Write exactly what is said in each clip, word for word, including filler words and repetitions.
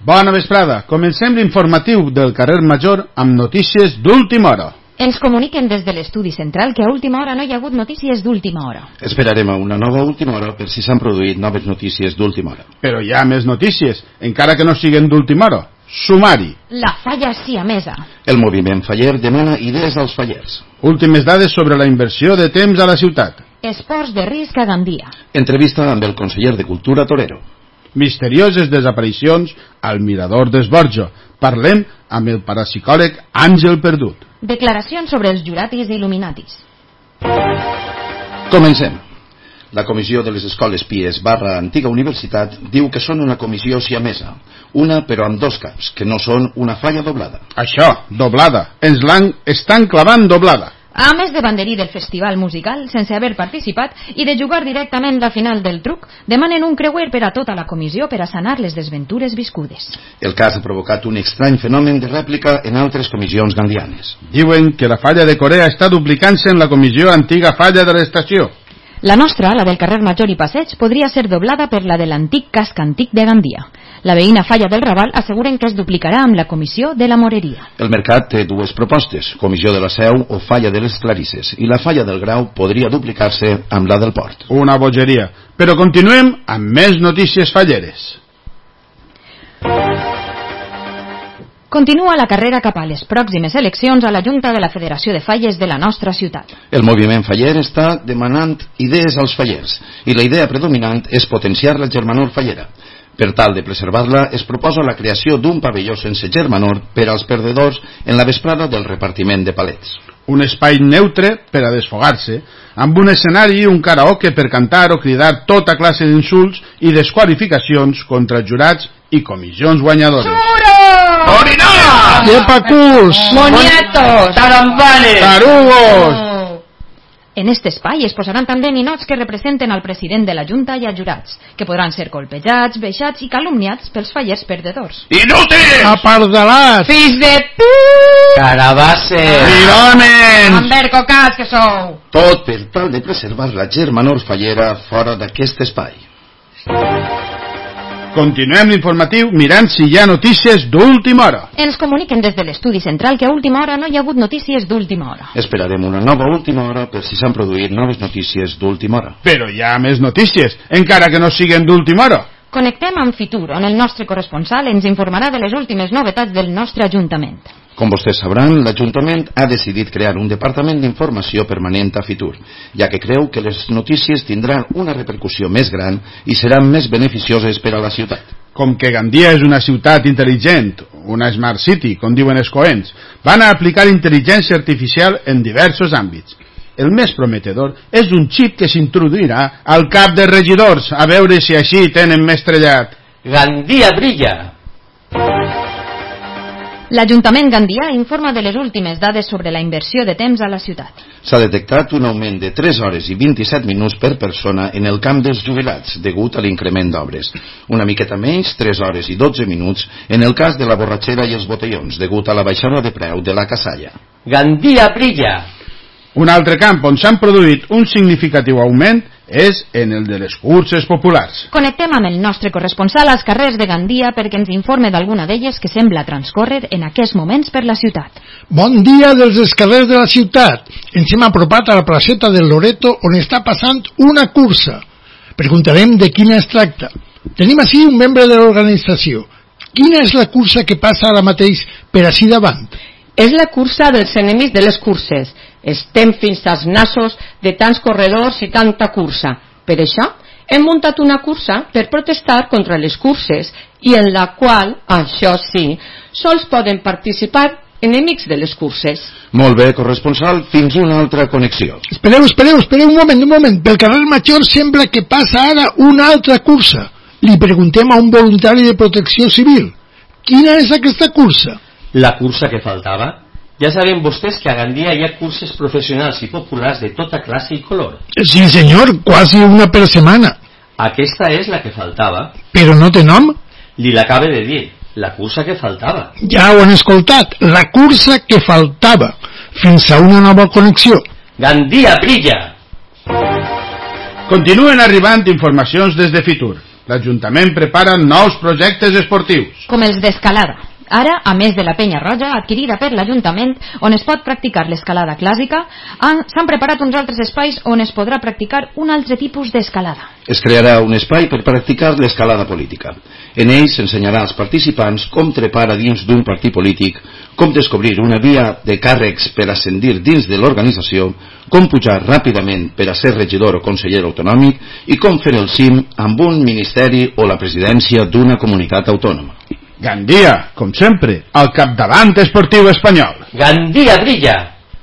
Bona vesprada. Comencem l'informatiu del carrer Major amb notícies d'última hora. Ens comuniquen des de l'estudi central que a última hora no hi ha hagut notícies d'última hora. Esperarem a una nova última hora per si s'han produït noves notícies d'última hora. Però hi ha més notícies, encara que no siguin d'última hora. Sumari. La falla siamesa. El moviment faller demana idees als fallers. Últimes dades sobre la inversió de temps a la ciutat. Esports de risc a Gandia. Entrevista amb el conseller de Cultura Torero. Misterioses desaparicions al Mirador d'Esborjo. Parlem amb el parapsicòleg Àngel Perdut. Declaracions sobre els juratis i il·luminatis. Comencem. La comissió de les escoles Pies barra Antiga Universitat diu que són una comissió siamesa, una però amb dos caps, que no són una falla doblada. Això, doblada. Ens l'han estan clavant doblada. A més de banderí del festival musical, sense haver participat, i de jugar directament la final del truc, demanen un creuer per a tota la comissió per a sanar les desventures viscudes. El cas ha provocat un estrany fenomen de rèplica en altres comissions gandianes. Diuen que la falla de Corea està duplicant-se en la comissió antiga falla de l'estació. La nostra, la del carrer Major i Passeig, podria ser doblada per la de l'antic casc antic de Gandia. La veïna falla del Raval asseguren que es duplicarà amb la comissió de la Moreria. El mercat té dues propostes, comissió de la Seu o falla de les Clarisses, i la falla del Grau podria duplicar-se amb la del Port. Una bogeria. Però continuem amb més notícies falleres. Continua la carrera cap a les pròximes eleccions a la Junta de la Federació de Falles de la nostra ciutat. El moviment faller està demanant idees als fallers i la idea predominant és potenciar la germanor fallera. Per tal de preservar-la, es proposa la creació d'un pavelló sense germanor per als perdedors en la vesprada del repartiment de palets. Un espai neutre per a desfogar-se, amb un escenari i un karaoke per cantar o cridar tota classe d'insults i desqualificacions contra jurats i comissions guanyadores. ¡Churros! ¡Orinar! ¡Llepacurs! ¡Moniatos! ¡Tarambales! ¡Tarugos! En este espai es posaran també ninots que representen al president de la Junta i a jurats, que podran ser colpejats, vexats i calumniats pels fallers perdedors. ¡Inútils! ¡Apardalats! ¡Fills de p***! ¡Carabasses! ¡Miròmens! ¡Ambercocats que sou! Tot per tal de preservar la germanor fallera fora d'aquest espai. Continuem l'informatiu mirant si hi ha notícies d'última hora. Ens comuniquen des de l'estudi central que a última hora no hi ha hagut notícies d'última hora. Esperarem una nova última hora per si s'han produït noves notícies d'última hora. Però hi ha més notícies, encara que no siguin d'última hora. Connectem amb Fitur, on el nostre corresponsal ens informarà de les últimes novetats del nostre Ajuntament. Com vostès sabran, l'Ajuntament ha decidit crear un departament d'informació permanent a Fitur, ja que creu que les notícies tindran una repercussió més gran i seran més beneficioses per a la ciutat. Com que Gandia és una ciutat intel·ligent, una Smart City, com diuen els coents, van a aplicar intel·ligència artificial en diversos àmbits. El més prometedor és un xip que s'introduirà al cap de regidors, a veure si així tenen més trellat. Gandia brilla! L'Ajuntament Gandia informa de les últimes dades sobre la inversió de temps a la ciutat. S'ha detectat un augment de tres hores i vint-i-set minuts per persona en el camp dels jubilats, degut a l'increment d'obres. Una miqueta menys, tres hores i dotze minuts, en el cas de la borratxera i els botellons, degut a la baixada de preu de la casalla. Gandia brilla! Un altre camp on s'han produït un significatiu augment és en el de les curses populars. Connectem amb el nostre corresponsal als carrers de Gandia perquè ens informe d'alguna d'elles que sembla transcórrer en aquests moments per la ciutat. Bon dia des dels carrers de la ciutat. Ens hem apropat a la placeta del Loreto on està passant una cursa. Preguntarem de quina es tracta. Tenim així un membre de l'organització. Quina és la cursa que passa ara mateix per així davant? És la cursa dels enemics de les curses. Estem fins als nassos de tants corredors i tanta cursa. Per això, hem muntat una cursa per protestar contra les curses i en la qual, això sí, sols poden participar enemics de les curses. Molt bé, corresponsal, fins una altra connexió. Espereu, espereu, espereu un moment, un moment. Pel carrer Major sembla que passa ara una altra cursa. Li preguntem a un voluntari de protecció civil. Quina és aquesta cursa? La cursa que faltava? Ja saben vostès que a Gandia hi ha curses professionals i populars de tota classe i color. Sí, senyor, quasi una per setmana. Aquesta és la que faltava. Però no té nom? Li l'acaba de dir, la cursa que faltava. Ja ho han escoltat, la cursa que faltava. Fins a una nova connexió. Gandia brilla! Continuen arribant informacions des de Fitur. L'Ajuntament prepara nous projectes esportius. Com els d'escalada. Ara, a més de la penya roja, adquirida per l'Ajuntament, on es pot practicar l'escalada clàssica, s'han preparat uns altres espais on es podrà practicar un altre tipus d'escalada. Es crearà un espai per practicar l'escalada política. En ell s'ensenyarà als participants com trepar a dins d'un partit polític, com descobrir una via de càrrecs per ascendir dins de l'organització, com pujar ràpidament per a ser regidor o conseller autonòmic i com fer el cim amb un ministeri o la presidència d'una comunitat autònoma. Gandia, com sempre, al capdavant esportiu espanyol. Gandia brilla!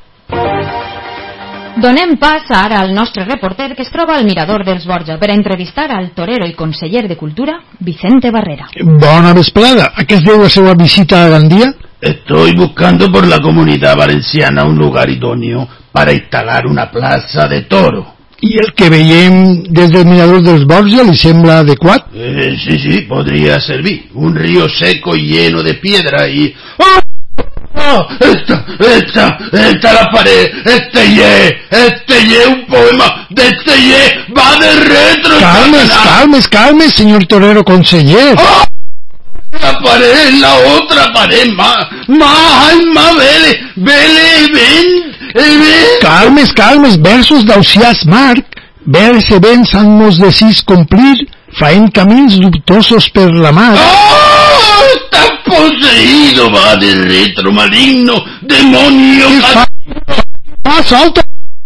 Donem pas ara al nostre reporter que es troba al Mirador dels Borja per a entrevistar al torero i conseller de Cultura, Vicente Barrera. Bona vesprada. A què es deu la seva visita a Gandia? Estoy buscando por la Comunidad Valenciana un lugar idóneo para instalar una plaza de toro. I el que veiem des del Mirador dels Borja li sembla adequat? Eh, sí, sí, podría servir. Un río seco y lleno de piedra y... ¡Oh! ¡Oh! ¡Esta, esta, esta la pared! ¡Este ye! ¡Este ye! ¡Un poema de este ye! ¡Va de retro! Calmes, calmes, calmes, señor torero conseller. ¡Oh! La pared, la otra pared, más, más, ay, más, vele, vele, ven, ven. Calmes, calmes, versos d'Ausiàs Marc, vers e vents han mos decis complir, faent camins dubtosos per la mar. ¡Oh! ¡Está poseído, va de retro, maligno, demonio! Fa... Ah, salta!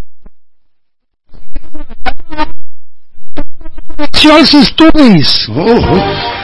Els estudis! Oh, oh.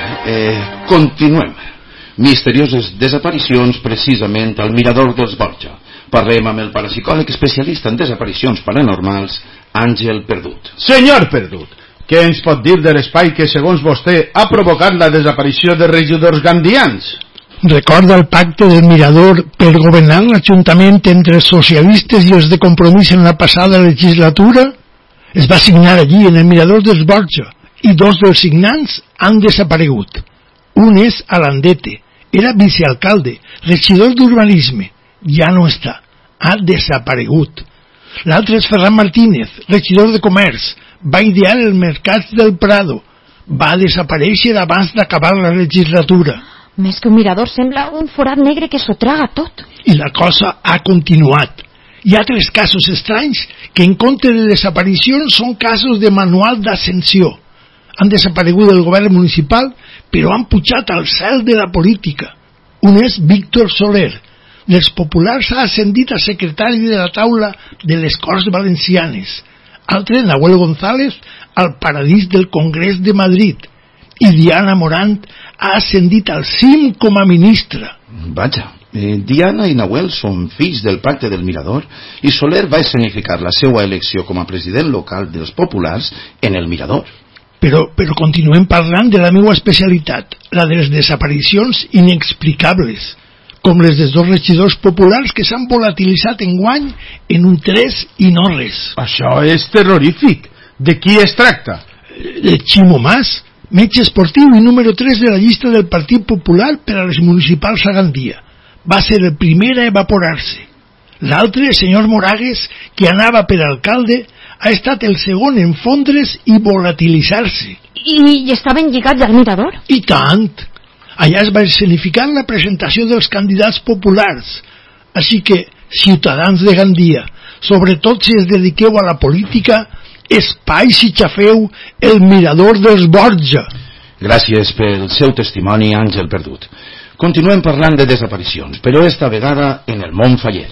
Eh, continuem. Misterioses desaparicions precisament al Mirador dels Borja. Parlem amb el parapsicòleg especialista en desaparicions paranormals, Àngel Perdut. Senyor Perdut, què ens pot dir de l'espai que, segons vostè, ha provocat la desaparició de regidors gandians? Recorda el pacte del Mirador per governar l'Ajuntament entre els socialistes i els de Compromís en la passada legislatura? Es va signar allí, en el Mirador dels Borja, i dos dels signants han desaparegut. Un és Alandete, era vicealcalde, regidor d'urbanisme, ja no està, ha desaparegut. L'altre és Ferran Martínez, regidor de comerç, va idear el mercat del Prado, va desaparèixer abans d'acabar la legislatura. Més que un mirador sembla un forat negre que s'ho traga tot. I la cosa ha continuat. Hi ha tres casos estranys que en compte de desaparicions són casos de manual d'ascensió. Han desaparegut del govern municipal, però han pujat al cel de la política. Un és Víctor Soler. Dels populars ha ascendit a secretari de la taula de les Corts Valencianes. Altre, Nahuel González, al paradís del Congrés de Madrid. I Diana Morant ha ascendit al cim com a ministra. Vaja, eh, Diana i Nahuel són fills del pacte del Mirador i Soler va escenificar la seva elecció com a president local dels populars en el Mirador. Però, però continuem parlant de la meva especialitat, la de les desaparicions inexplicables, com les dels dos regidors populars que s'han volatilitzat enguany en un tres i no res. Això és terrorífic. De qui es tracta? De Ximo Mas, metge esportiu i número tres de la llista del Partit Popular per a les municipals a Gandia. Va ser el primer a evaporar-se. L'altre, el senyor Moragues, que anava per alcalde, ha estat el segon en fondre's i volatilitzar-se. I, I estaven lligats al mirador? I tant! Allà es va escenificar la presentació dels candidats populars. Així que, ciutadans de Gandia, sobretot si es dediqueu a la política, espai si xafeu el Mirador dels Borja. Gràcies pel seu testimoni, Àngel Perdut. Continuem parlant de desaparicions, però esta vegada en el món faller.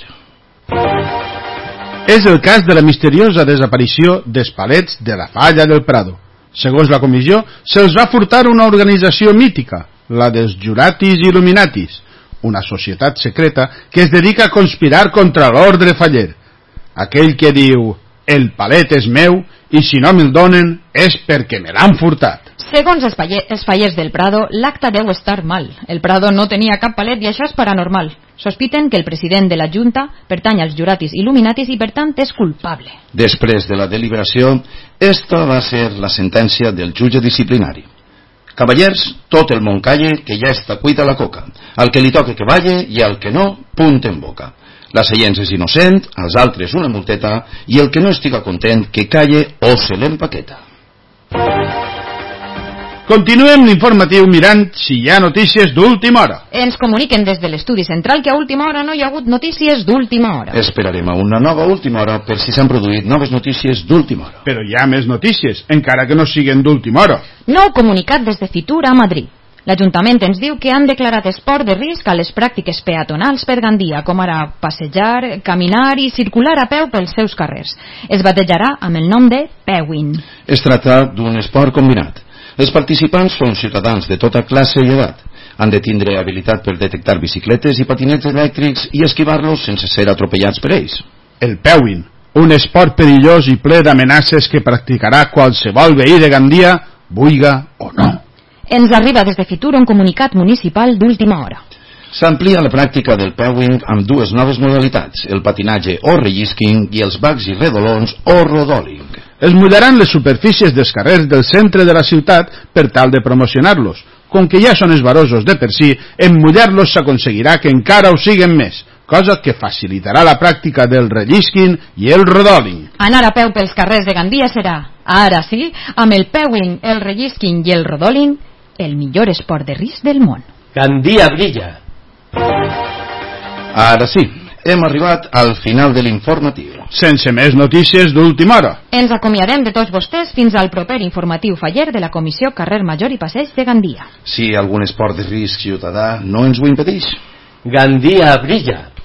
És el cas de la misteriosa desaparició dels palets de la Falla del Prado. Segons la comissió, se'ls va furtar una organització mítica, la dels Juratis Illuminatis, una societat secreta que es dedica a conspirar contra l'ordre faller. Aquell que diu, el palet és meu i si no me'l donen és perquè me l'han furtat. Segons els, faller, els fallers del Prado, l'acte deu estar mal. El Prado no tenia cap palet i això és paranormal. Sospiten que el president de la Junta pertany als Juratis Illuminatis i per tant és culpable. Després de la deliberació, esta va ser la sentència del jutge disciplinari. Cavallers, tot el món calle, que ja està cuita la coca. Al que li toque que valle i al que no, punt en boca. La Seients és innocent, als altres una multeta, i el que no estiga content que calle o se l'empaqueta. Continuem l'informatiu mirant si hi ha notícies d'última hora. Ens comuniquen des de l'estudi central que a última hora no hi ha hagut notícies d'última hora. Esperarem a una nova última hora per si s'han produït noves notícies d'última hora. Però hi ha més notícies, encara que no siguin d'última hora. Nou comunicat des de Fitur a Madrid. L'Ajuntament ens diu que han declarat esport de risc a les pràctiques peatonals per Gandia, com ara passejar, caminar i circular a peu pels seus carrers. Es batejarà amb el nom de Pewin. Es tracta d'un esport combinat. Els participants són ciutadans de tota classe i edat. Han de tindre habilitat per detectar bicicletes i patinets elèctrics i esquivar-los sense ser atropellats per ells. El Pewin, un esport perillós i ple d'amenaces que practicarà qualsevol veí de Gandia, vulga o no. Ens arriba des de Fitur un comunicat municipal d'última hora. S'amplia la pràctica del Pewin amb dues noves modalitats, el patinatge o rellisking i els bacs i redolons o rodoling. Es mullaran les superfícies dels carrers del centre de la ciutat per tal de promocionar-los. Com que ja són esvarosos de per si, en mullar-los s'aconseguirà que encara ho siguen més, cosa que facilitarà la pràctica del rellisking i el rodoling. Anar a peu pels carrers de Gandia serà, ara sí, amb el Pewin, el rellisking i el rodoling, el millor esport de risc del món. Gandia brilla. Ara sí, hem arribat al final de l'informatiu. Sense més notícies d'última hora. Ens acomiadem de tots vostès fins al proper informatiu faller de la Comissió Carrer Major i Passeig de Gandia. Si algun esport de risc ciutadà no ens ho impedeix. Gandia brilla.